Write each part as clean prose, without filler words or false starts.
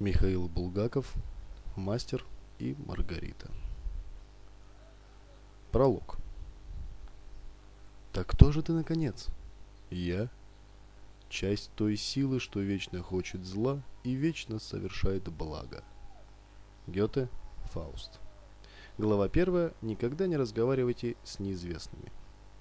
Михаил Булгаков, Мастер и Маргарита. Пролог. Так кто же ты, наконец? Я. Часть той силы, что вечно хочет зла и вечно совершает благо. Гёте, Фауст. Глава 1. Никогда не разговаривайте с неизвестными.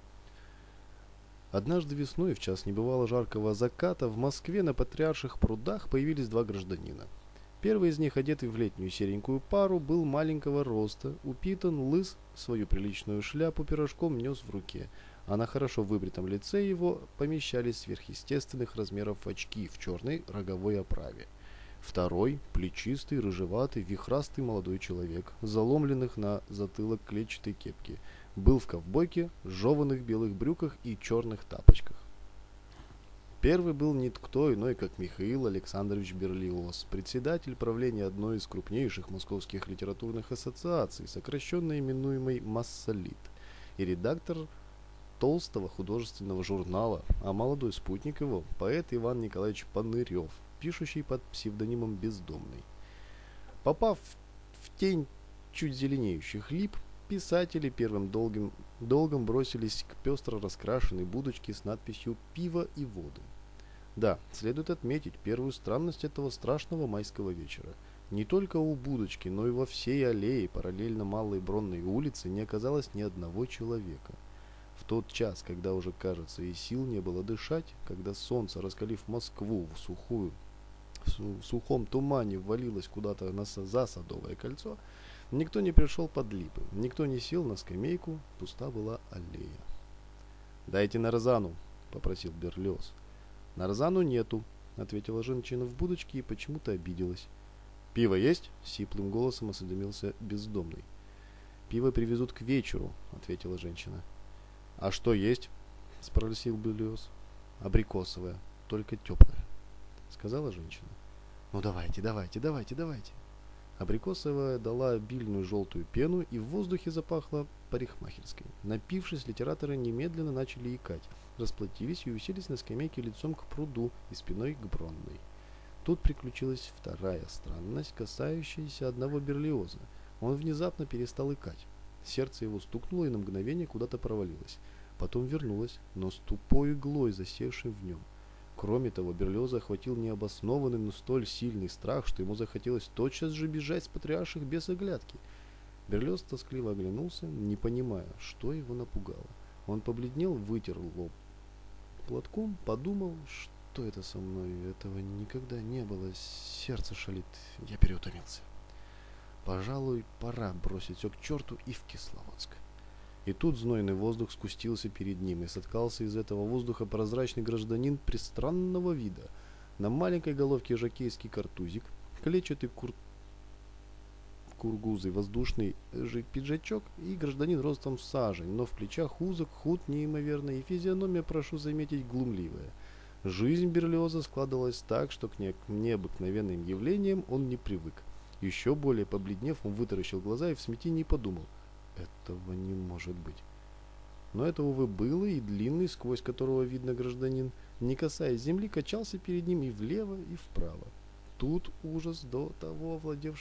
Однажды весной, в час небывало жаркого заката, в Москве на Патриарших прудах появились два гражданина. Первый из них, одетый в летнюю серенькую пару, был маленького роста, упитан, лыс, свою приличную шляпу пирожком нес в руке, а на хорошо выбритом лице его помещались сверхъестественных размеров очки в черной роговой оправе. Второй, плечистый, рыжеватый, вихрастый молодой человек, заломленных на затылок клетчатой кепки, был в ковбойке, жеваных белых брюках и черных тапочках. Первый был никто иной, как Михаил Александрович Берлиоз, председатель правления одной из крупнейших московских литературных ассоциаций, сокращенно именуемой «Массолит», и редактор толстого художественного журнала, а молодой спутник его – поэт Иван Николаевич Панырев, пишущий под псевдонимом «Бездомный». Попав в тень чуть зеленеющих лип, писатели первым долгом бросились к пестро раскрашенной будочке с надписью «Пиво и воды». Да, следует отметить первую странность этого страшного майского вечера. Не только у будочки, но и во всей аллее, параллельно Малой Бронной улице, не оказалось ни одного человека. В тот час, когда уже, кажется, и сил не было дышать, когда солнце, раскалив Москву в сухом тумане, ввалилось куда-то за Садовое кольцо, никто не пришел под липы, никто не сел на скамейку, пуста была аллея. «Дайте нарзану», — попросил Берлиоз. «Нарзану нету», — ответила женщина в будочке и почему-то обиделась. «Пиво есть?» — сиплым голосом осведомился бездомный. «Пиво привезут к вечеру», — ответила женщина. «А что есть?» — спросил Берлиоз. «Абрикосовое, только теплое», — сказала женщина. «Ну давайте. Абрикосовая дала обильную желтую пену, и в воздухе запахло парикмахерской. Напившись, литераторы немедленно начали икать, расплатились и уселись на скамейке лицом к пруду и спиной к Бронной. Тут приключилась вторая странность, касающаяся одного Берлиоза. Он внезапно перестал икать. Сердце его стукнуло и на мгновение куда-то провалилось. Потом вернулось, но с тупой иглой, засевшей в нем. Кроме того, Берлиоза охватил необоснованный, но столь сильный страх, что ему захотелось тотчас же бежать с Патриарших без оглядки. Берлиоз тоскливо оглянулся, не понимая, что его напугало. Он побледнел, вытер лоб платком, подумал, что это со мной, этого никогда не было, сердце шалит, я переутомился. Пожалуй, пора бросить все к черту и в Кисловодск. И тут знойный воздух скустился перед ним, и соткался из этого воздуха прозрачный гражданин пристранного вида. На маленькой головке жокейский картузик, клетчатый кургузый воздушный пиджачок и гражданин ростом в сажень, но в плечах узок, худ неимоверно, и физиономия, прошу заметить, глумливая. Жизнь Берлиоза складывалась так, что к необыкновенным явлениям он не привык. Еще более побледнев, он вытаращил глаза и в смятении подумал: этого не может быть. Но это, увы, было, и длинный, сквозь которого видно гражданин, не касаясь земли, качался перед ним и влево, и вправо. Тут ужас до того владел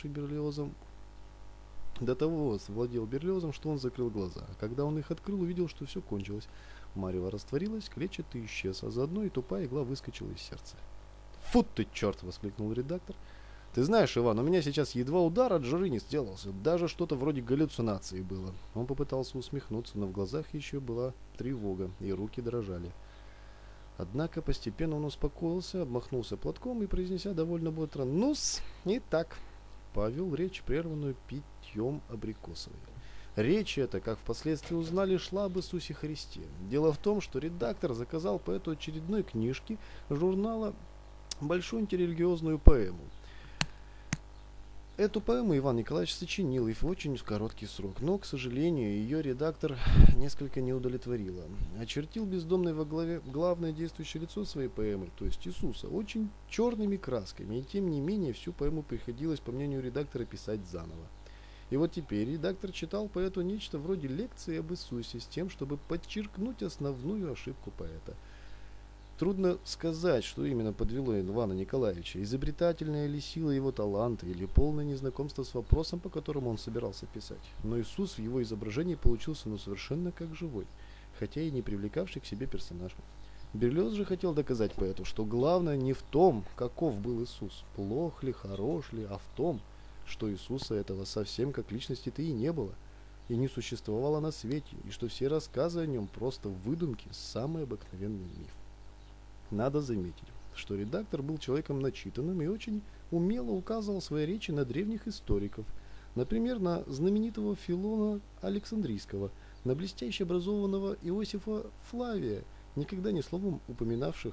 Берлиозом, что он закрыл глаза. А когда он их открыл, увидел, что все кончилось. Марево растворилась, клетчатый исчез, а заодно и тупая игла выскочила из сердца. «Фу ты, черт!» — воскликнул редактор. «Ты знаешь, Иван, у меня сейчас едва удар от жары не сделался. Даже что-то вроде галлюцинации было». Он попытался усмехнуться, но в глазах еще была тревога, и руки дрожали. Однако постепенно он успокоился, обмахнулся платком и, произнеся довольно бодро «Ну-с, и так», повел речь, прерванную питьем абрикосовой. Речь эта, как впоследствии узнали, шла об Иисусе Христе. Дело в том, что редактор заказал поэту очередной книжки журнала большую антирелигиозную поэму. Эту поэму Иван Николаевич сочинил и в очень короткий срок, но, к сожалению, ее редактор несколько не удовлетворила. Очертил бездомный во главе главное действующее лицо своей поэмы, то есть Иисуса, очень черными красками, и тем не менее всю поэму приходилось, по мнению редактора, писать заново. И вот теперь редактор читал поэту нечто вроде лекции об Иисусе с тем, чтобы подчеркнуть основную ошибку поэта. Трудно сказать, что именно подвело Ивана Николаевича, изобретательная ли сила его таланта или полное незнакомство с вопросом, по которому он собирался писать. Но Иисус в его изображении получился совершенно как живой, хотя и не привлекавший к себе персонаж. Берлиоз же хотел доказать поэту, что главное не в том, каков был Иисус, плох ли, хорош ли, а в том, что Иисуса этого совсем как личности-то и не было, и не существовало на свете, и что все рассказы о нем просто выдумки, самый обыкновенный миф. Надо заметить, что редактор был человеком начитанным и очень умело указывал в своей речи на древних историков, например, на знаменитого Филона Александрийского, на блестяще образованного Иосифа Флавия, никогда ни словом упоминавших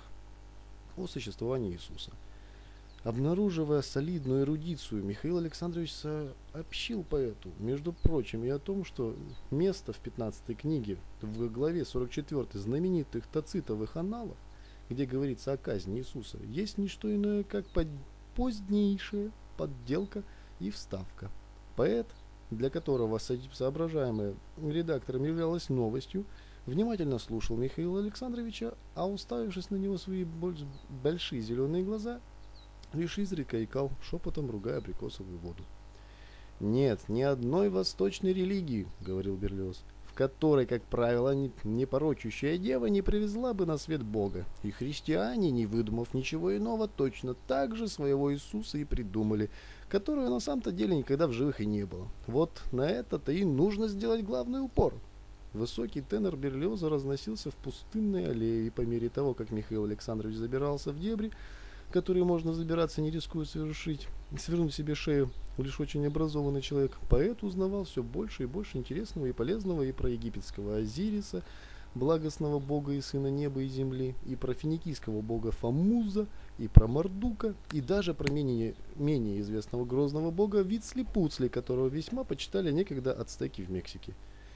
о существовании Иисуса. Обнаруживая солидную эрудицию, Михаил Александрович сообщил поэту, между прочим, и о том, что место в 15 книге, в главе 44 знаменитых тацитовых аналов, где говорится о казни Иисуса, есть не что иное, как позднейшая подделка и вставка. Поэт, для которого соображаемое редактором являлось новостью, внимательно слушал Михаила Александровича, а уставившись на него свои большие зеленые глаза, лишь изредка икал, шепотом ругая абрикосовую воду. «Нет ни одной восточной религии, — говорил Берлиоз, — в которой, как правило, непорочащая дева не привезла бы на свет Бога, и христиане, не выдумав ничего иного, точно так же своего Иисуса и придумали, которого на самом-то деле никогда в живых и не было. Вот на это-то и нужно сделать главный упор». Высокий тенор Берлиоза разносился в пустынной аллее, и по мере того, как Михаил Александрович забирался в дебри, которые можно забираться, не рискуя свернуть себе шею, лишь очень образованный человек, поэт узнавал все больше и больше интересного и полезного и про египетского Азириса, благостного бога и сына неба и земли, и про финикийского бога Фамуза, и про Мардука, и даже про менее известного грозного бога Вицлипуцли, которого весьма почитали некогда ацтеки в Мексике.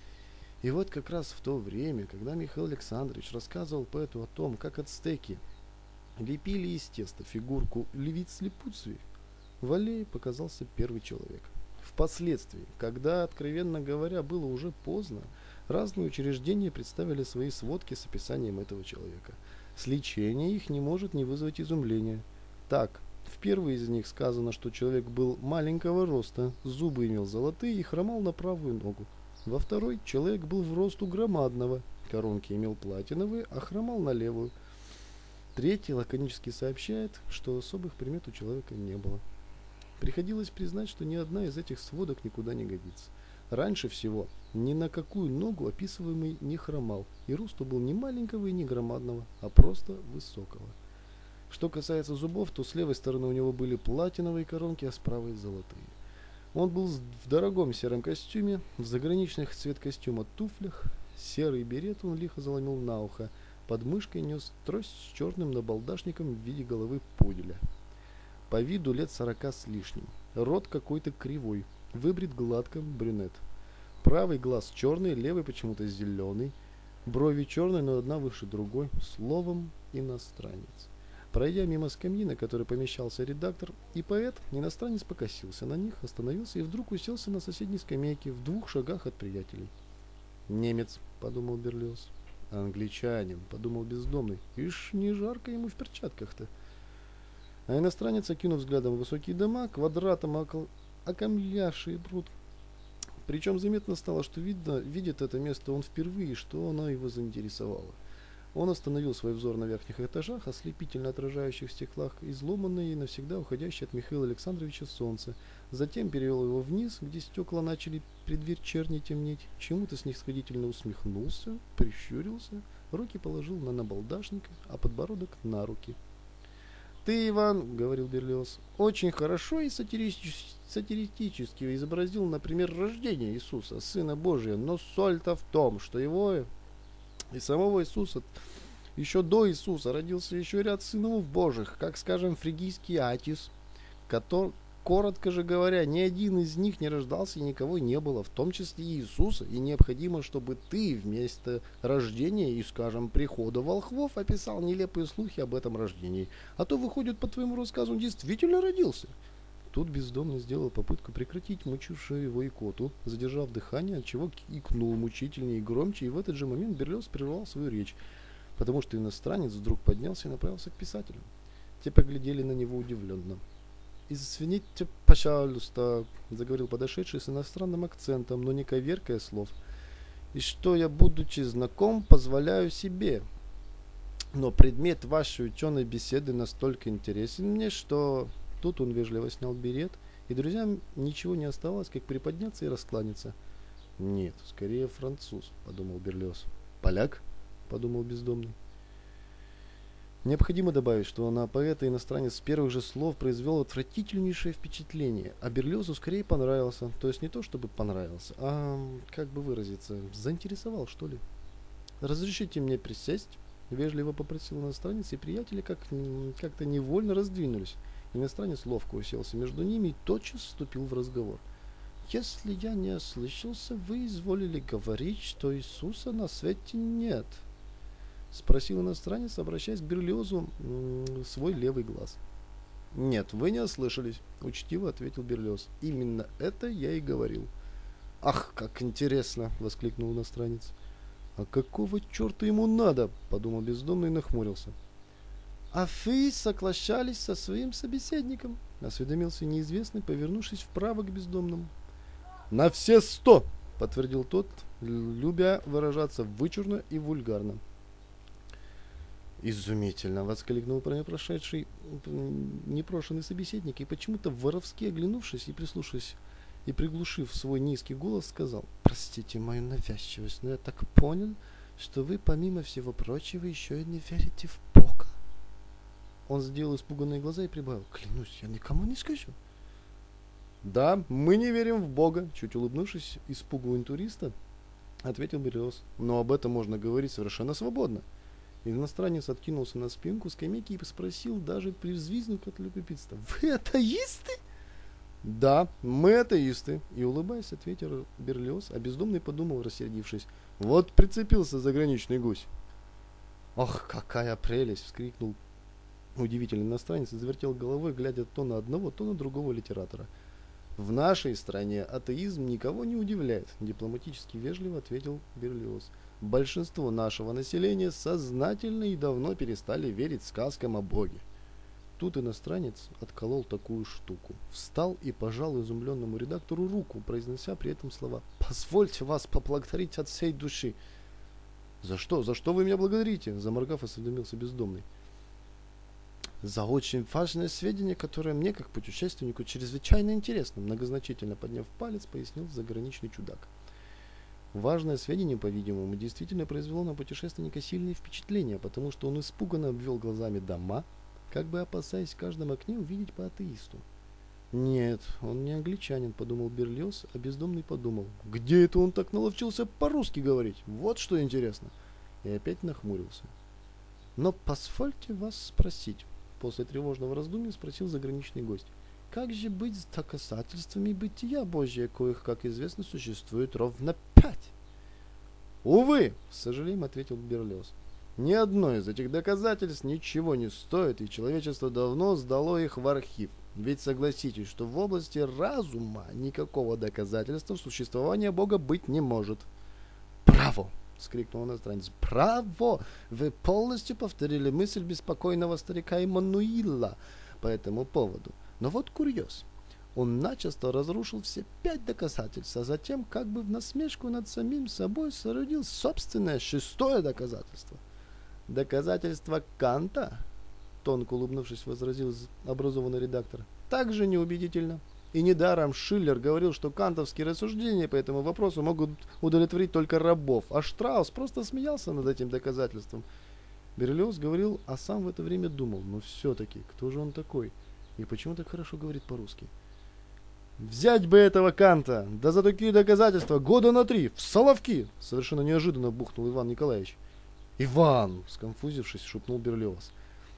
И вот как раз в то время, когда Михаил Александрович рассказывал поэту о том, как ацтеки лепили из теста фигурку Вицлипуцли, в аллее показался первый человек. Впоследствии, когда, откровенно говоря, было уже поздно, разные учреждения представили свои сводки с описанием этого человека. Сличение их не может не вызвать изумления. Так, в первой из них сказано, что человек был маленького роста, зубы имел золотые и хромал на правую ногу. Во второй человек был в росту громадного, коронки имел платиновые, а хромал на левую. Третий лаконически сообщает, что особых примет у человека не было. Приходилось признать, что ни одна из этих сводок никуда не годится. Раньше всего ни на какую ногу описываемый не хромал, и росту был не маленького и не громадного, а просто высокого. Что касается зубов, то с левой стороны у него были платиновые коронки, а с правой золотые. Он был в дорогом сером костюме, в заграничных цвет костюма туфлях, серый берет он лихо заломил на ухо, под мышкой нес трость с черным набалдашником в виде головы пуделя. По виду лет 40 с лишним. Рот какой-то кривой, выбрит гладко, брюнет. Правый глаз черный, левый почему-то зеленый. Брови черные, но одна выше другой. Словом, иностранец. Пройдя мимо скамьи, на которой помещался редактор и поэт, иностранец покосился на них, остановился и вдруг уселся на соседней скамейке в 2 шагах от приятелей. «Немец», — подумал Берлиоз. «Англичанин», — подумал бездомный. «Ишь, не жарко ему в перчатках-то». А иностранец, окинув взглядом высокие дома, квадратом окаймлявшие пруд. Причем заметно стало, что видит это место он впервые, что оно его заинтересовало. Он остановил свой взор на верхних этажах, ослепительно отражающих в стеклах изломанное и навсегда уходящее от Михаила Александровича солнце. Затем перевел его вниз, где стекла начали предвечерне темнеть. Чему-то снисходительно усмехнулся, прищурился, руки положил на набалдашник, а подбородок на руки. «Ты, Иван, — говорил Берлиоз, — очень хорошо и сатирически изобразил, например, рождение Иисуса, Сына Божия, но соль-то в том, что его и самого Иисуса, еще до Иисуса, родился еще ряд сынов Божьих, как, скажем, фригийский Атис, который, коротко же говоря, ни один из них не рождался и никого не было, в том числе и Иисуса, и необходимо, чтобы ты вместо рождения и, скажем, прихода волхвов описал нелепые слухи об этом рождении, а то, выходит, по твоему рассказу, он действительно родился». Тут бездомный сделал попытку прекратить мучившую его икоту, задержав дыхание, отчего икнул мучительнее и громче, и в этот же момент Берлиоз прервал свою речь. потому что иностранец вдруг поднялся и направился к писателю. Те поглядели на него удивленно. «Извините, пожалуйста», — заговорил подошедший с иностранным акцентом, но не коверкая слов. «И что я, будучи знаком, позволяю себе. Но предмет вашей ученой беседы настолько интересен мне, что...» Тут он вежливо снял берет, и друзьям ничего не оставалось, как приподняться и раскланяться. «Нет, скорее француз», — подумал Берлиоз. «Поляк?» — подумал бездомный. Необходимо добавить, что на поэта иностранец с первых же слов произвел отвратительнейшее впечатление, а Берлиозу скорее понравился, то есть не то чтобы понравился, а, как бы выразиться, заинтересовал, что ли. «Разрешите мне присесть?» — вежливо попросил иностранец, и приятели как-то невольно раздвинулись. Иностранец ловко уселся между ними и тотчас вступил в разговор. «Если я не ослышался, вы изволили говорить, что Иисуса на свете нет?» — спросил иностранец, обращаясь к Берлиозу свой левый глаз. «Нет, вы не ослышались», — учтиво ответил Берлиоз. «Именно это я и говорил». «Ах, как интересно!» — воскликнул иностранец. «А какого черта ему надо?» — подумал бездомный и нахмурился. «А вы соглашались со своим собеседником?» — осведомился неизвестный, повернувшись вправо к бездомному. «На все 100!» — подтвердил тот, любя выражаться вычурно и вульгарно. «Изумительно!» — воскликнул прошедший непрошенный собеседник, и почему-то воровски оглянувшись и прислушавшись и приглушив свой низкий голос, сказал: «Простите мою навязчивость, но я так понял, что вы, помимо всего прочего, еще и не верите в Бога». Он сделал испуганные глаза и прибавил: «Клянусь, я никому не скажу». «Да, мы не верим в Бога», — чуть улыбнувшись испугу интуриста, ответил Берлиоз. «Но об этом можно говорить совершенно свободно». Иностранец откинулся на спинку скамейки и спросил, даже привзвизнув от любопытства: «Вы атеисты?» «Да, мы атеисты», — и, улыбаясь, ответил Берлиоз, а бездомный подумал, рассердившись: «Вот прицепился заграничный гусь». «Ох, какая прелесть!» — вскрикнул удивительный иностранец и завертел головой, глядя то на одного, то на другого литератора. «В нашей стране атеизм никого не удивляет», — дипломатически вежливо ответил Берлиоз. «Большинство нашего населения сознательно и давно перестали верить сказкам о Боге». Тут иностранец отколол такую штуку, встал и пожал изумленному редактору руку, произнося при этом слова: «Позвольте вас поблагодарить от всей души». «За что? За что вы меня благодарите?» — заморгав, осведомился бездомный. «За очень важное сведение, которое мне, как путешественнику, чрезвычайно интересно», — многозначительно подняв палец, пояснил заграничный чудак. Важное сведение, по-видимому, действительно произвело на путешественника сильное впечатление, потому что он испуганно обвел глазами дома, как бы опасаясь в каждом окне увидеть по атеисту. «Нет, он не англичанин», — подумал Берлиоз, а бездомный подумал: «Где это он так наловчился по-русски говорить? Вот что интересно!» И опять нахмурился. «Но позвольте вас спросить», — после тревожного раздумья спросил заграничный гость: «как же быть с доказательствами бытия Божия, коих, как известно, существует ровно 5?» «Увы», — с сожалением ответил Берлиоз, «ни одно из этих доказательств ничего не стоит, и человечество давно сдало их в архив. Ведь согласитесь, что в области разума никакого доказательства существования Бога быть не может». «Браво!» — вскрикнул иностранец. «Браво! Вы полностью повторили мысль беспокойного старика Эммануила по этому поводу. Но вот курьез. Он начисто разрушил все 5 доказательств, а затем, как бы в насмешку над самим собой, соорудил собственное 6-е доказательство». «Доказательство Канта?» — тонко улыбнувшись, возразил образованный редактор. «Также неубедительно. И недаром Шиллер говорил, что кантовские рассуждения по этому вопросу могут удовлетворить только рабов, а Штраус просто смеялся над этим доказательством». Берлиоз говорил, а сам в это время думал: ну все-таки, кто же он такой? И почему так хорошо говорит по-русски? «Взять бы этого Канта! Да за такие доказательства года на 3! В Соловки!» — совершенно неожиданно бухнул Иван Николаевич. «Иван!» — сконфузившись, шепнул Берлиоз.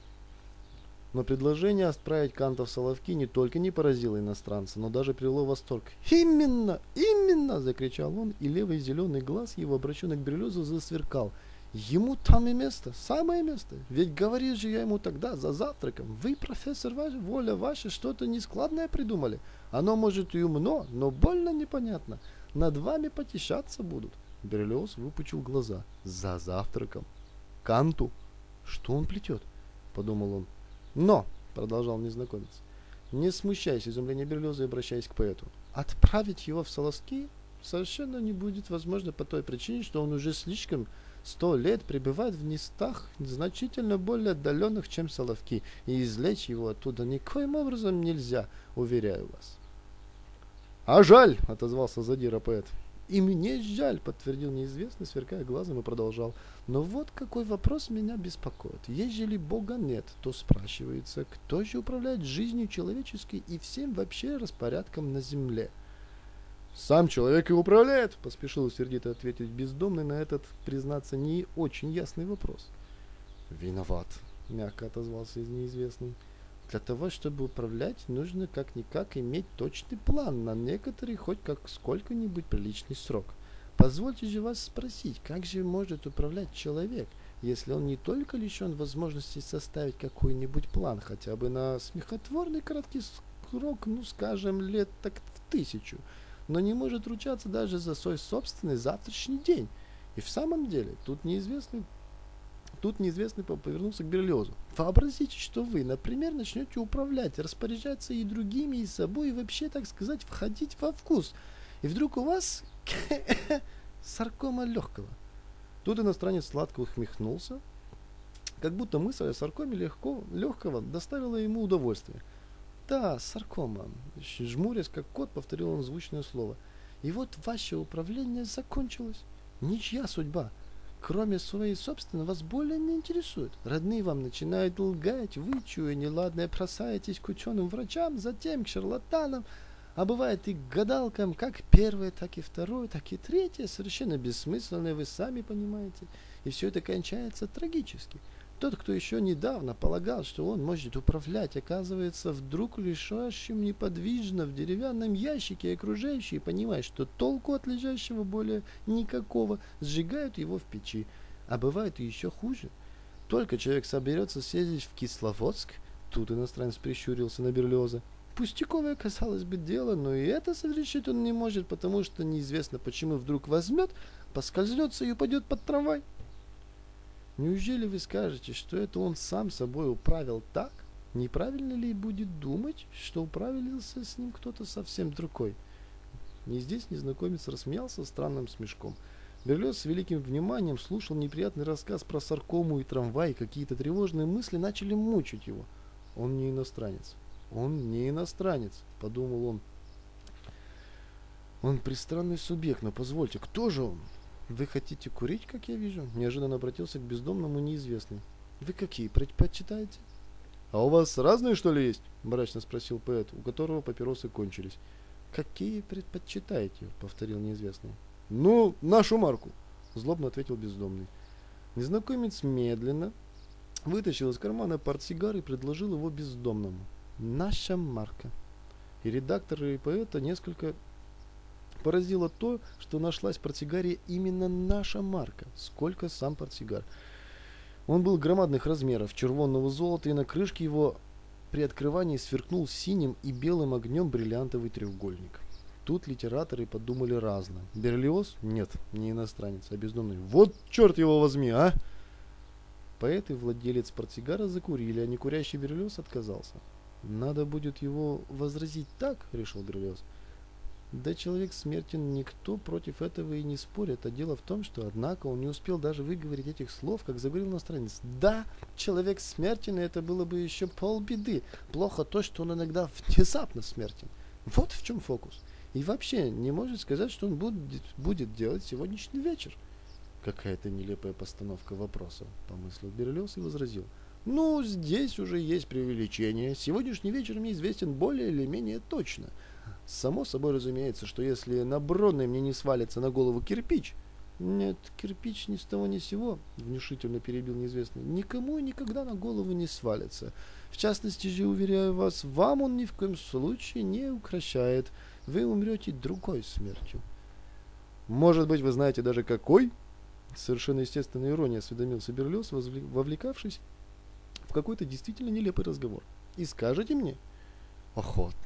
Но предложение отправить Канта в Соловки не только не поразило иностранца, но даже привело в восторг. «Именно! Именно!» — закричал он, и левый зеленый глаз его, обращенный к Берлиозу, засверкал. «Ему там и место, самое место. Ведь говорил же я ему тогда за завтраком: вы, профессор, воля ваша, что-то нескладное придумали. Оно может и умно, но больно непонятно. Над вами потешаться будут». Берлиоз выпучил глаза. «За завтраком? Канту. Что он плетет? Подумал он. Но, продолжал незнакомец, не смущаясь изумления Берлиоза и обращаясь к поэту, отправить его в Соловки совершенно не будет возможно по той причине, что он уже слишком 100 лет пребывает в местах значительно более отдаленных, чем Соловки, и извлечь его оттуда никоим образом нельзя, уверяю вас. «А жаль!» — отозвался задира поэт. «И мне жаль!» — подтвердил неизвестный, сверкая глазом, и продолжал. «Но вот какой вопрос меня беспокоит. Ежели Бога нет, то спрашивается, кто же управляет жизнью человеческой и всем вообще распорядком на земле?» «Сам человек и управляет!» — поспешил сердито ответить бездомный на этот, признаться, не очень ясный вопрос. «Виноват!» — мягко отозвался неизвестный. «Для того, чтобы управлять, нужно как-никак иметь точный план на некоторый хоть как сколько-нибудь приличный срок. Позвольте же вас спросить, как же может управлять человек, если он не только лишен возможности составить какой-нибудь план хотя бы на смехотворный короткий срок, ну скажем, лет так в 1000, но не может ручаться даже за свой собственный завтрашний день. И в самом деле, тут неизвестный повернулся к Берлиозу. Вообразите, что вы, например, начнете управлять, распоряжаться и другими, и собой, и вообще, так сказать, входить во вкус. И вдруг у вас саркома легкого. Тут иностранец сладко усмехнулся, как будто мысль о саркоме легкого доставила ему удовольствие. «Да, саркома», — жмурясь как кот, повторил он звучное слово. «И вот ваше управление закончилось. Ничья судьба, кроме своей собственной, вас более не интересует. Родные вам начинают лгать, вы, чуя неладное, бросаетесь к ученым врачам, затем к шарлатанам, а бывает и к гадалкам, как первое, так и второе, так и третье, совершенно бессмысленное, вы сами понимаете. И все это кончается трагически. Тот, кто еще недавно полагал, что он может управлять, оказывается вдруг лежащим неподвижно в деревянном ящике, и окружающие, понимая, что толку от лежащего более никакого, сжигают его в печи. А бывает и еще хуже. Только человек соберется съездить в Кисловодск, тут иностранец прищурился на Берлиоза. Пустяковое, казалось бы, дело, но и это совершить он не может, потому что неизвестно, почему вдруг возьмет, поскользнется и упадет под трамвай. Неужели вы скажете, что это он сам собой управил так? Неправильно ли будет думать, что управился с ним кто-то совсем другой? И здесь незнакомец рассмеялся странным смешком. Берлиоз с великим вниманием слушал неприятный рассказ про саркому и трамвай, и какие-то тревожные мысли начали мучить его. Он не иностранец. Он не иностранец, подумал он. Он пристранный субъект, но позвольте, кто же он? «Вы хотите курить, как я вижу?» Неожиданно обратился к бездомному неизвестный. «Вы какие предпочитаете?» «А у вас разные, что ли, есть?» Мрачно спросил поэт, у которого папиросы кончились. «Какие предпочитаете?» Повторил неизвестный. «Ну, нашу марку», злобно ответил бездомный. Незнакомец медленно вытащил из кармана портсигар и предложил его бездомному. «Наша марка». И редактора, и поэта несколько поразило то, что нашлась в портсигаре именно наша марка, сколько сам портсигар. Он был громадных размеров, червонного золота, и на крышке его при открывании сверкнул синим и белым огнем бриллиантовый треугольник. Тут литераторы подумали разно. Берлиоз? Нет, не иностранец, а бездомный. Вот черт его возьми, а! Поэт и владелец портсигара закурили, а некурящий Берлиоз отказался. Надо будет его возразить так, решил Берлиоз. Да человек смертен, никто против этого и не спорит. А дело в том, что, однако, он не успел даже выговорить этих слов, как заговорил иностранец. Да, человек смертен, и это было бы еще полбеды. Плохо то, что он иногда внезапно смертен. Вот в чем фокус. И вообще, не может сказать, что он будет делать сегодняшний вечер. Какая-то нелепая постановка вопроса, помыслил Берлиоз и возразил. Ну, здесь уже есть преувеличение. Сегодняшний вечер мне известен более или менее точно. Само собой разумеется, что если на Бронной мне не свалится на голову кирпич... Нет, кирпич ни с того ни с сего, внушительно перебил неизвестный, никому и никогда на голову не свалится. В частности же, уверяю вас, вам он ни в коем случае не укращает. Вы умрете другой смертью. Может быть, вы знаете даже какой? Совершенно естественная ирония осведомился Берлиоз, вовлекавшись в какой-то действительно нелепый разговор. И скажете мне? Охотно.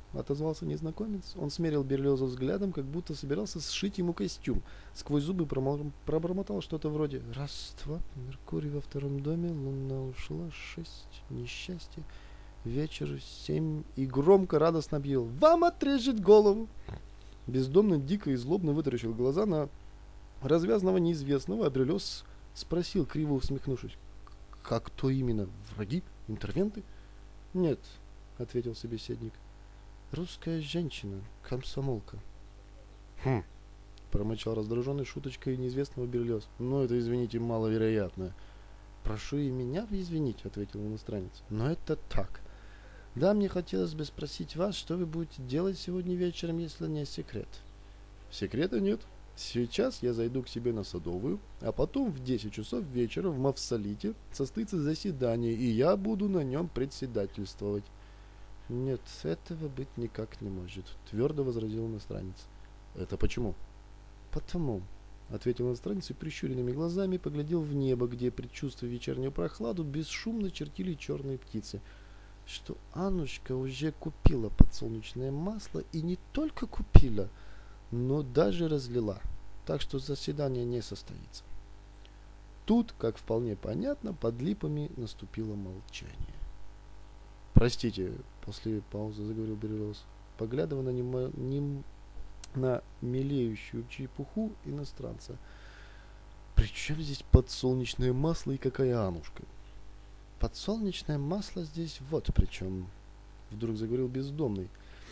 отозвался незнакомец. Он смерил Берлиоза взглядом, как будто собирался сшить ему костюм. Сквозь зубы пробормотал что-то вроде «Раз, два, Меркурий во втором доме, луна ушла, 6, несчастье, вечер, 7» и громко, радостно объявил «Вам отрежет голову!». Бездомный дико и злобно вытаращил глаза на развязанного неизвестного, а Берлиоз спросил, криво усмехнувшись: «Как то именно? Враги? Интервенты?» «Нет», — ответил собеседник. «Русская женщина, комсомолка». «Хм», — промычал раздраженный шуточкой неизвестного Берлиоз. «Но это, извините, маловероятно». «Прошу и меня извинить», — ответил иностранец. «Но это так. Да, мне хотелось бы спросить вас, что вы будете делать сегодня вечером, если не секрет?» «Секрета нет. Сейчас я зайду к себе на Садовую, а потом в 10 часов вечера в Мавсалите состоится заседание, и я буду на нем председательствовать». «Нет, этого быть никак не может», — твердо возразил иностранец. «Это почему?» «Потому», — ответил иностранец и прищуренными глазами поглядел в небо, где, предчувствуя вечернюю прохладу, бесшумно чертили черные птицы, «что Аннушка уже купила подсолнечное масло, и не только купила, но даже разлила, так что заседание не состоится». Тут, как вполне понятно, под липами наступило молчание. «Простите», — после паузы заговорил Берлиоз, поглядывая на мелеющую чепуху иностранца. «При чем здесь подсолнечное масло и какая Анушка?» «Подсолнечное масло здесь вот при чем», — вдруг заговорил бездомный,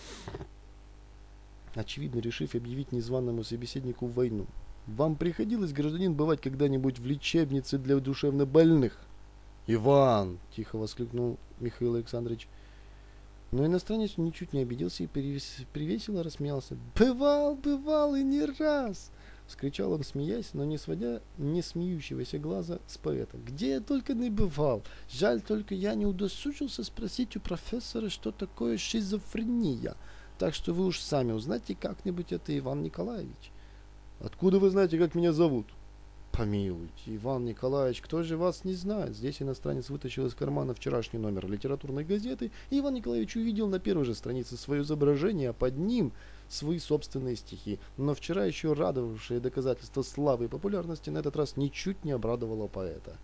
очевидно решив объявить незваному собеседнику войну. «Вам приходилось, гражданин, бывать когда-нибудь в лечебнице для душевнобольных?» «Иван!» — тихо воскликнул Михаил Александрович. Но иностранец ничуть не обиделся и привесело рассмеялся. «Бывал и не раз!» — вскричал он, смеясь, но не сводя не смеющегося глаза с поэта. «Где я только не бывал! Жаль, только я не удосужился спросить у профессора, что такое шизофрения. Так что вы уж сами узнаете как-нибудь это, Иван Николаевич». «Откуда вы знаете, как меня зовут?» «Помилуйте, Иван Николаевич, кто же вас не знает?» Здесь иностранец вытащил из кармана вчерашний номер литературной газеты, и Иван Николаевич увидел на первой же странице свое изображение, а под ним свои собственные стихи. Но вчера еще радовавшее доказательство славы и популярности на этот раз ничуть не обрадовало поэта.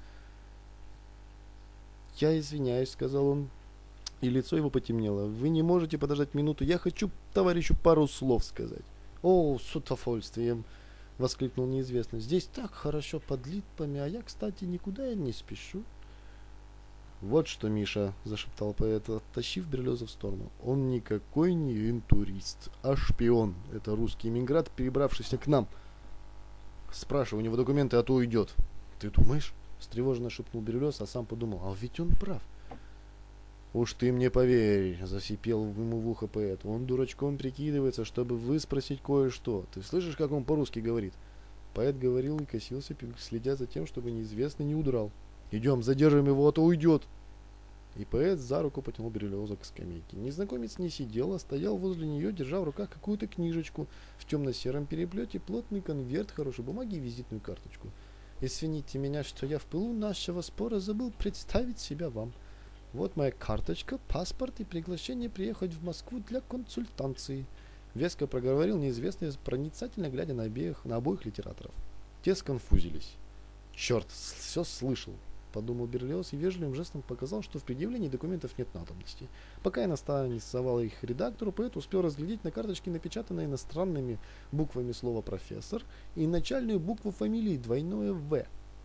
«Я извиняюсь», — сказал он, и лицо его потемнело. «Вы не можете подождать минуту? Я хочу товарищу пару слов сказать». «О, с удовольствием», — воскликнул неизвестный. «Здесь так хорошо под липами, а я, кстати, никуда и не спешу». «Вот что, Миша», — зашептал поэт, оттащив Берлиоза в сторону. «Он никакой не интурист, а шпион. Это русский эмигрант, перебравшийся к нам. Спрашивай у него документы, а то уйдет». «Ты думаешь?» — встревоженно шепнул Берлиоз, а сам подумал. «А ведь он прав». «Уж ты мне поверь», — засипел ему в ухо поэт. «Он дурачком прикидывается, чтобы выспросить кое-что. Ты слышишь, как он по-русски говорит?» Поэт говорил и косился, следя за тем, чтобы неизвестный не удрал. «Идем, задержим его, а то уйдет!» И поэт за руку потянул Берлиоза к скамейке. Незнакомец не сидел, а стоял возле нее, держа в руках какую-то книжечку. В темно-сером переплете плотный конверт, хорошей бумаги и визитную карточку. «Извините меня, что я в пылу нашего спора забыл представить себя вам. Вот моя карточка, паспорт и приглашение приехать в Москву для консультации», — веско проговорил неизвестный, проницательно глядя на обоих литераторов. Те сконфузились. «Черт, все слышал», — подумал Берлиоз и вежливым жестом показал, что в предъявлении документов нет надобности. Пока иностранец совал их редактору, поэт успел разглядеть на карточке напечатанное иностранными буквами слово «профессор» и начальную букву фамилии двойное «В».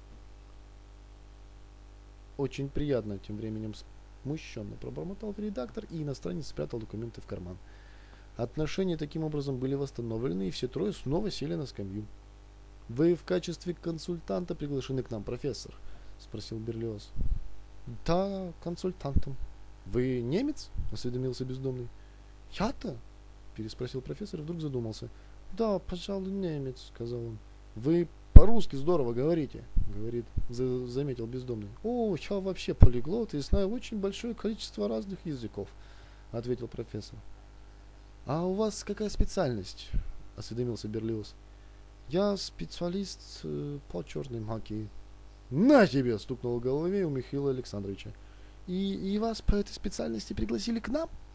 «Очень приятно», — тем временем смущенно пробормотал редактор, и иностранец спрятал документы в карман. Отношения таким образом были восстановлены, и все трое снова сели на скамью. «Вы в качестве консультанта приглашены к нам, профессор?» — спросил Берлиоз. «Да, консультантом». «Вы немец?» — осведомился бездомный. «Я-то?» — переспросил профессор и вдруг задумался. «Да, пожалуй, немец», — сказал он. «Вы по-русски здорово говорите», — заметил бездомный. «О, я вообще полиглот и знаю очень большое количество разных языков», — ответил профессор. «А у вас какая специальность?» — осведомился Берлиоз. «Я специалист по черной магии». «На тебе!» — стукнул в голове у Михаила Александровича. «И вас по этой специальности пригласили к нам?»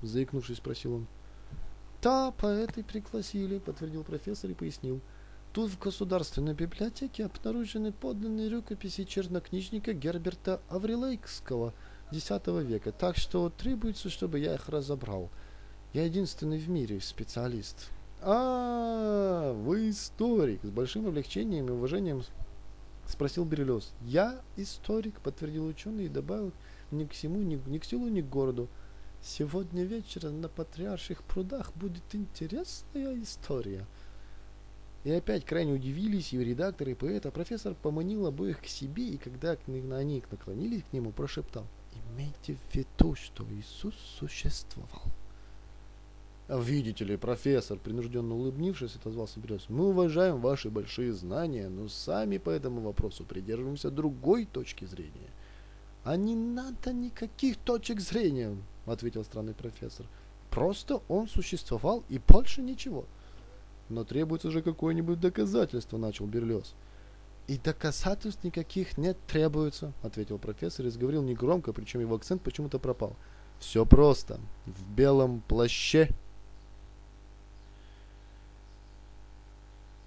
заикнувшись, спросил он. Да, поэты пригласили, подтвердил профессор и пояснил. Тут в Государственной библиотеке обнаружены подлинные рукописи чернокнижника Герберта Аврилейского X века, так что требуется, чтобы я их разобрал. Я единственный в мире специалист. А, вы историк, с большим облегчением и уважением спросил Берилёс. Я историк, подтвердил ученый и добавил ни к всему, ни к селу, ни к городу. Сегодня вечером на Патриарших прудах будет интересная история. И опять крайне удивились и редактор, и поэт, а профессор поманил обоих к себе, и когда они наклонились к нему, прошептал: «Имейте в виду, что Иисус существовал». «Видите ли, профессор», принужденно улыбнувшись, отозвался Берез, «мы уважаем ваши большие знания, но сами по этому вопросу придерживаемся другой точки зрения». «А не надо никаких точек зрения», — ответил странный профессор. «Просто он существовал и больше ничего». «Но требуется же какое-нибудь доказательство», — начал Берлиоз. «И доказательств никаких не требуется», — ответил профессор и заговорил негромко, причем его акцент почему-то пропал. «Все просто. В белом плаще».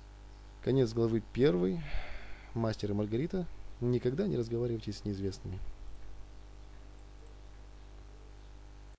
Конец главы 1. Мастер и Маргарита. Никогда не разговаривайте с неизвестными.